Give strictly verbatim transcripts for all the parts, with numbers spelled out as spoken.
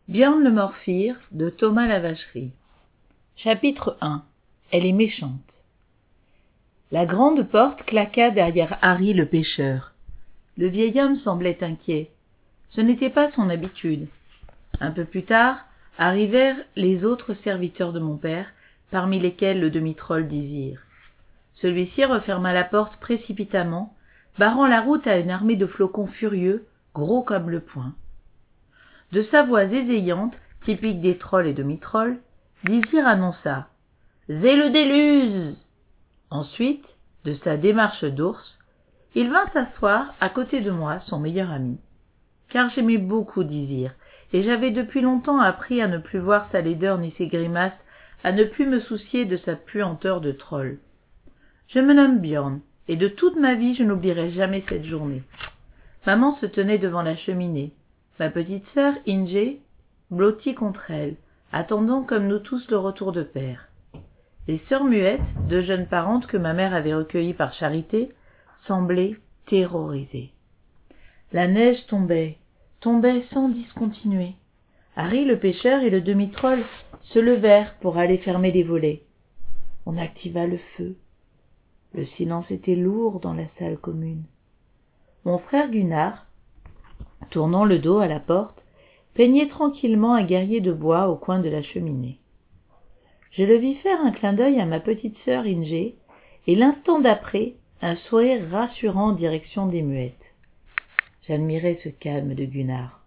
Björn le Morphir de Thomas la Vacherie. Chapitre un. Elle est méchante. La grande porte claqua derrière Harry le pêcheur. Le vieil homme semblait inquiet. Ce n'était pas son habitude. Un peu plus tard, arrivèrent les autres serviteurs de mon père, parmi lesquels le demi-troll Désir. Celui-ci referma la porte précipitamment, barrant la route à une armée de flocons furieux, gros comme le poing. De sa voix ésayante, typique des trolls et demi-trolls, Désir annonça « Zé le déluge !» Ensuite, de sa démarche d'ours, il vint s'asseoir à côté de moi, son meilleur ami. Car j'aimais beaucoup Désir, et j'avais depuis longtemps appris à ne plus voir sa laideur ni ses grimaces, à ne plus me soucier de sa puanteur de troll. Je me nomme Björn, et de toute ma vie je n'oublierai jamais cette journée. Maman se tenait devant la cheminée. Ma petite sœur, Inge, blottie contre elle, attendant comme nous tous le retour de père. Les sœurs muettes, deux jeunes parentes que ma mère avait recueillies par charité, semblaient terrorisées. La neige tombait, tombait sans discontinuer. Harry le pêcheur et le demi-troll se levèrent pour aller fermer les volets. On activa le feu. Le silence était lourd dans la salle commune. Mon frère Gunnar, tournant le dos à la porte, peignait tranquillement un guerrier de bois au coin de la cheminée. Je le vis faire un clin d'œil à ma petite sœur Inge, et l'instant d'après, un sourire rassurant en direction des muettes. J'admirais ce calme de Gunnar.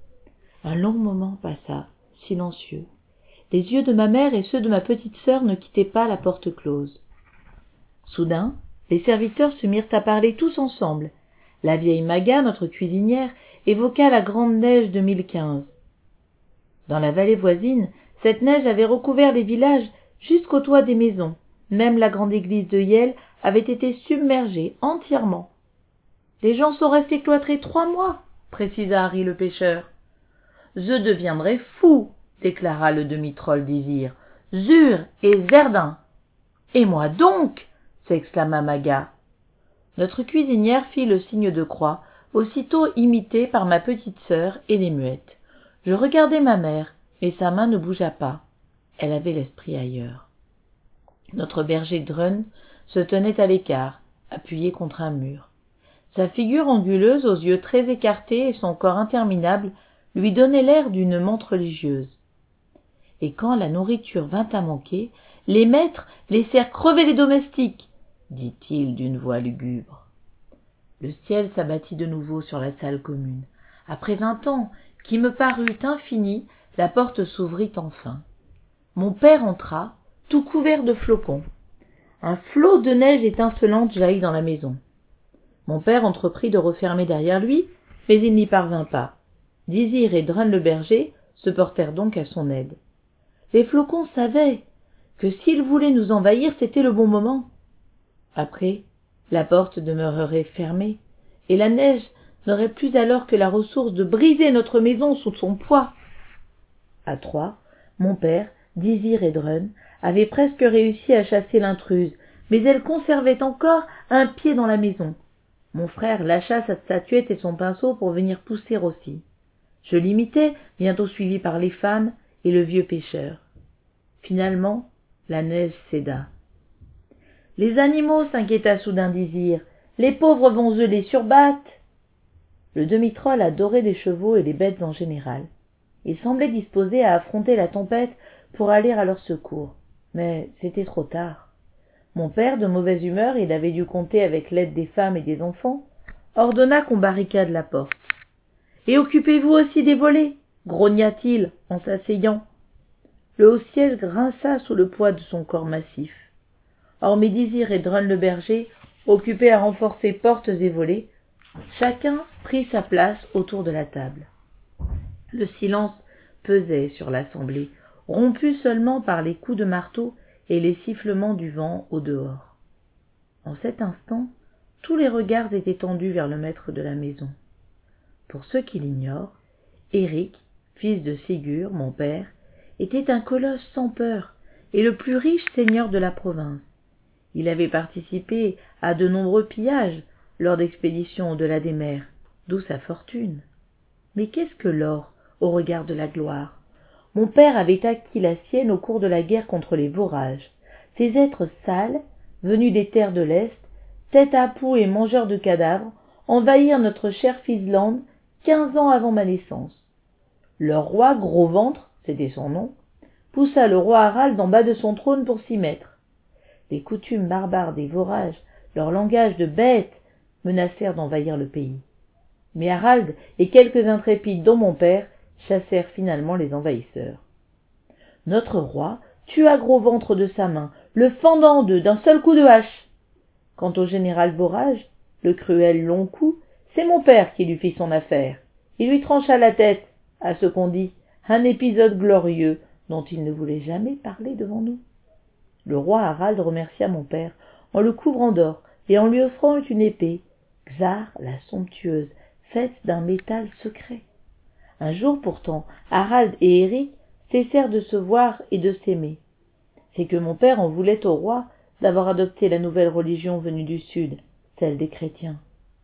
Un long moment passa, silencieux. Les yeux de ma mère et ceux de ma petite sœur ne quittaient pas la porte close. Soudain, les serviteurs se mirent à parler tous ensemble. La vieille Maga, notre cuisinière, évoqua la grande neige de mille quinze. Dans la vallée voisine, cette neige avait recouvert les villages jusqu'au toit des maisons. Même la grande église de Yel avait été submergée entièrement. « Les gens sont restés cloîtrés trois mois, » précisa Harry le pêcheur. « Je deviendrai fou, » déclara le demi-troll Désir. « Zur et Zerdin !»« Et moi donc !» s'exclama Maga. Notre cuisinière fit le signe de croix, aussitôt imité par ma petite sœur et les muettes. Je regardai ma mère, mais sa main ne bougea pas. Elle avait l'esprit ailleurs. Notre berger Drun se tenait à l'écart, appuyé contre un mur. Sa figure anguleuse, aux yeux très écartés et son corps interminable, lui donnait l'air d'une menthe religieuse. Et quand la nourriture vint à manquer, les maîtres laissèrent crever les domestiques, dit-il d'une voix lugubre. Le ciel s'abattit de nouveau sur la salle commune. Après un temps qui me parut infini, la porte s'ouvrit enfin. Mon père entra, tout couvert de flocons. Un flot de neige étincelante jaillit dans la maison. Mon père entreprit de refermer derrière lui, mais il n'y parvint pas. Désir et Drun le berger se portèrent donc à son aide. Les flocons savaient que s'ils voulaient nous envahir, c'était le bon moment. Après, la porte demeurerait fermée, et la neige n'aurait plus alors que la ressource de briser notre maison sous son poids. À trois, mon père, Désir et Drun avaient presque réussi à chasser l'intruse, mais elle conservait encore un pied dans la maison. Mon frère lâcha sa statuette et son pinceau pour venir pousser aussi. Je l'imitais, bientôt suivi par les femmes et le vieux pêcheur. Finalement, la neige céda. « Les animaux, s'inquiéta soudain Désir. Les pauvres vont eux les surbattre. » Le demi-troll adorait les chevaux et les bêtes en général. Il semblait disposé à affronter la tempête pour aller à leur secours. Mais c'était trop tard. Mon père, de mauvaise humeur, il avait dû compter avec l'aide des femmes et des enfants, ordonna qu'on barricade la porte. « Et occupez-vous aussi des volets » grogna-t-il en s'asseyant. Le haut-ciel grinça sous le poids de son corps massif. Hormis Désir et Drun le berger, occupés à renforcer portes et volets, chacun prit sa place autour de la table. Le silence pesait sur l'assemblée, rompu seulement par les coups de marteau et les sifflements du vent au dehors. En cet instant, tous les regards étaient tendus vers le maître de la maison. Pour ceux qui l'ignorent, Éric, fils de Sigurd, mon père, était un colosse sans peur et le plus riche seigneur de la province. Il avait participé à de nombreux pillages lors d'expéditions au-delà des mers, d'où sa fortune. Mais qu'est-ce que l'or au regard de la gloire. Mon père avait acquis la sienne au cours de la guerre contre les Vorages. Ces êtres sales, venus des terres de l'Est, tête à poux et mangeurs de cadavres, envahirent notre chère Friesland quinze ans avant ma naissance. Leur roi, Gros Ventre, c'était son nom, poussa le roi Harald en bas de son trône pour s'y mettre. Les coutumes barbares des Vorages, leur langage de bête, menacèrent d'envahir le pays. Mais Harald et quelques intrépides dont mon père chassèrent finalement les envahisseurs. Notre roi tua Gros Ventre de sa main, le fendant en deux d'un seul coup de hache. Quant au général Vorage, le cruel long cou, c'est mon père qui lui fit son affaire. Il lui trancha la tête, à ce qu'on dit, un épisode glorieux dont il ne voulait jamais parler devant nous. Le roi Harald remercia mon père en le couvrant d'or et en lui offrant une épée, Xar la somptueuse, faite d'un métal secret. Un jour pourtant, Harald et Eric cessèrent de se voir et de s'aimer. C'est que mon père en voulait au roi d'avoir adopté la nouvelle religion venue du sud, celle des chrétiens.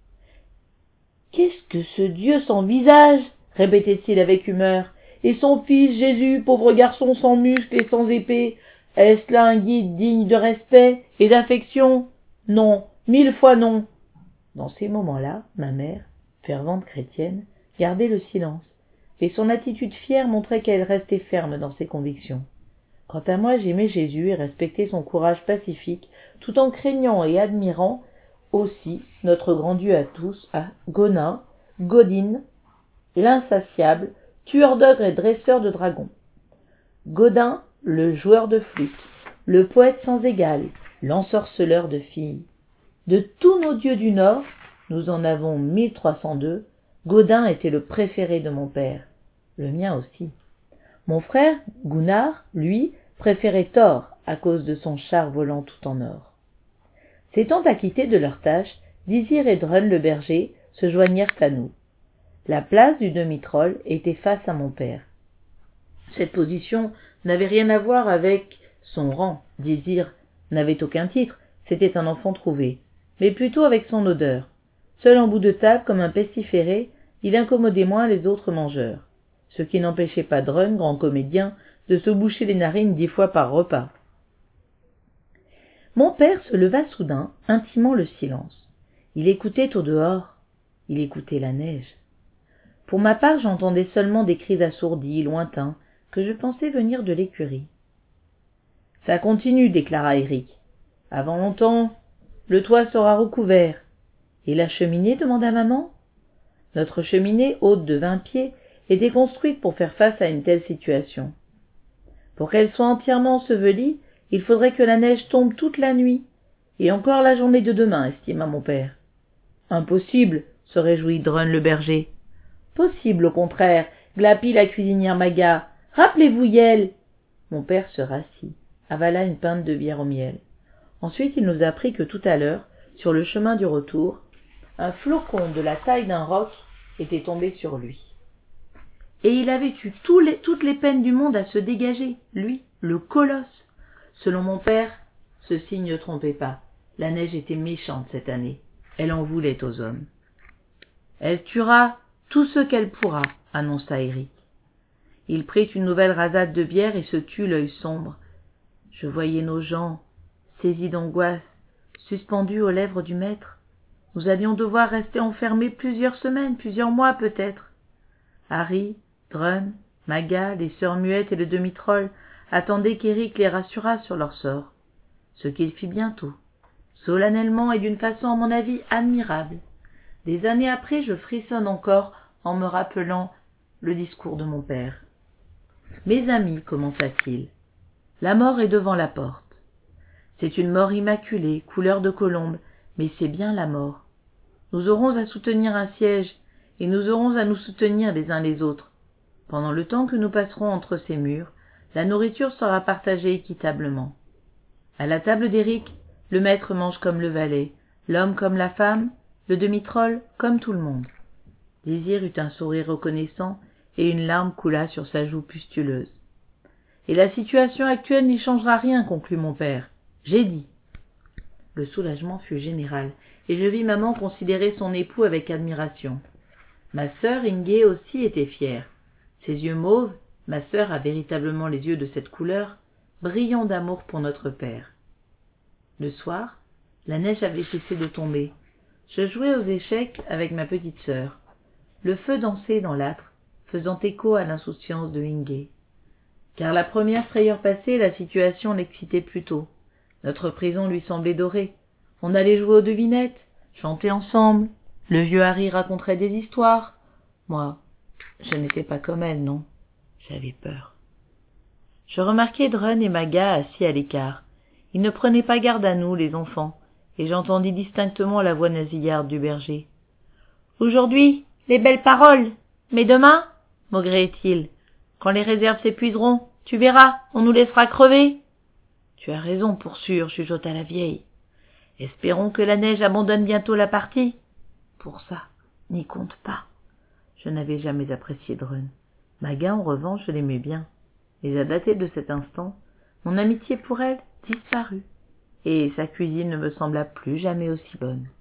« Qu'est-ce que ce Dieu sans visage ?» répétait-il avec humeur. « Et son fils Jésus, pauvre garçon sans muscles et sans épée, est-ce là un guide digne de respect et d'affection? Non, mille fois non !» Dans ces moments-là, ma mère, fervente chrétienne, gardait le silence, et son attitude fière montrait qu'elle restait ferme dans ses convictions. Quant à moi, j'aimais Jésus et respectais son courage pacifique, tout en craignant et admirant aussi notre grand Dieu à tous, à Gonin, Godin, l'insatiable, tueur d'ogres et dresseur de dragons. Godin, le joueur de flûte, le poète sans égal, l'ensorceleur de filles. De tous nos dieux du Nord, nous en avons mille trois cent deux, Godin était le préféré de mon père, le mien aussi. Mon frère, Gunnar, lui, préférait Thor à cause de son char volant tout en or. S'étant acquittés de leurs tâches, Dizir et Drun le berger se joignirent à nous. La place du demi-troll était face à mon père. Cette position n'avait rien à voir avec son rang. Dizir n'avait aucun titre, c'était un enfant trouvé, mais plutôt avec son odeur. Seul en bout de table comme un pestiféré, il incommodait moins les autres mangeurs, ce qui n'empêchait pas Drun, grand comédien, de se boucher les narines dix fois par repas. Mon père se leva soudain, intimant le silence. Il écoutait au dehors, il écoutait la neige. Pour ma part, j'entendais seulement des cris assourdis, lointains, que je pensais venir de l'écurie. « Ça continue, déclara Eric. « Avant longtemps, le toit sera recouvert. »« Et la cheminée ?» demanda maman. Notre cheminée, haute de vingt pieds, était construite pour faire face à une telle situation. Pour qu'elle soit entièrement ensevelie, il faudrait que la neige tombe toute la nuit, et encore la journée de demain, estima mon père. Impossible, se réjouit Drun le berger. Possible, au contraire, glapit la cuisinière Maga. Rappelez-vous Yel. Mon père se rassit, avala une pinte de bière au miel. Ensuite, il nous apprit que tout à l'heure, sur le chemin du retour, un flocon de la taille d'un roc était tombé sur lui. Et il avait eu tous les, toutes les peines du monde à se dégager, lui, le colosse. Selon mon père, ce signe ne trompait pas. La neige était méchante cette année. Elle en voulait aux hommes. Elle tuera tous ceux qu'elle pourra, annonça Eric. Il prit une nouvelle rasade de bière et se tut l'œil sombre. Je voyais nos gens, saisis d'angoisse, suspendus aux lèvres du maître. Nous allions devoir rester enfermés plusieurs semaines, plusieurs mois peut-être. Harry, Drun, Maga, les sœurs muettes et le demi-troll attendaient qu'Eric les rassurât sur leur sort. Ce qu'il fit bientôt, solennellement et d'une façon à mon avis admirable. Des années après, je frissonne encore en me rappelant le discours de mon père. « Mes amis, commença-t-il, la mort est devant la porte. C'est une mort immaculée, couleur de colombe, mais c'est bien la mort. Nous aurons à soutenir un siège, et nous aurons à nous soutenir les uns les autres. Pendant le temps que nous passerons entre ces murs, la nourriture sera partagée équitablement. À la table d'Eric, le maître mange comme le valet, l'homme comme la femme, le demi-troll comme tout le monde. » Désir eut un sourire reconnaissant, et une larme coula sur sa joue pustuleuse. « Et la situation actuelle n'y changera rien, conclut mon père. J'ai dit. » Le soulagement fut général, et je vis maman considérer son époux avec admiration. Ma sœur Inge aussi était fière. Ses yeux mauves, ma sœur a véritablement les yeux de cette couleur, brillants d'amour pour notre père. Le soir, la neige avait cessé de tomber. Je jouais aux échecs avec ma petite sœur. Le feu dansait dans l'âtre, faisant écho à l'insouciance de Inge. Car la première frayeur passée, la situation l'excitait plutôt. Notre prison lui semblait dorée. On allait jouer aux devinettes, chanter ensemble. Le vieux Harry raconterait des histoires. Moi, je n'étais pas comme elle, non. J'avais peur. Je remarquai Drun et Maga assis à l'écart. Ils ne prenaient pas garde à nous, les enfants, et j'entendis distinctement la voix nasillarde du berger. « Aujourd'hui, les belles paroles, mais demain, maugréait-il, quand les réserves s'épuiseront, tu verras, on nous laissera crever. »« Tu as raison, pour sûr, chuchota la vieille. Espérons que la neige abandonne bientôt la partie. Pour ça, n'y compte pas. » Je n'avais jamais apprécié Drun. Maga, en revanche, je l'aimais bien. Mais à dater de cet instant, mon amitié pour elle disparut, et sa cuisine ne me sembla plus jamais aussi bonne.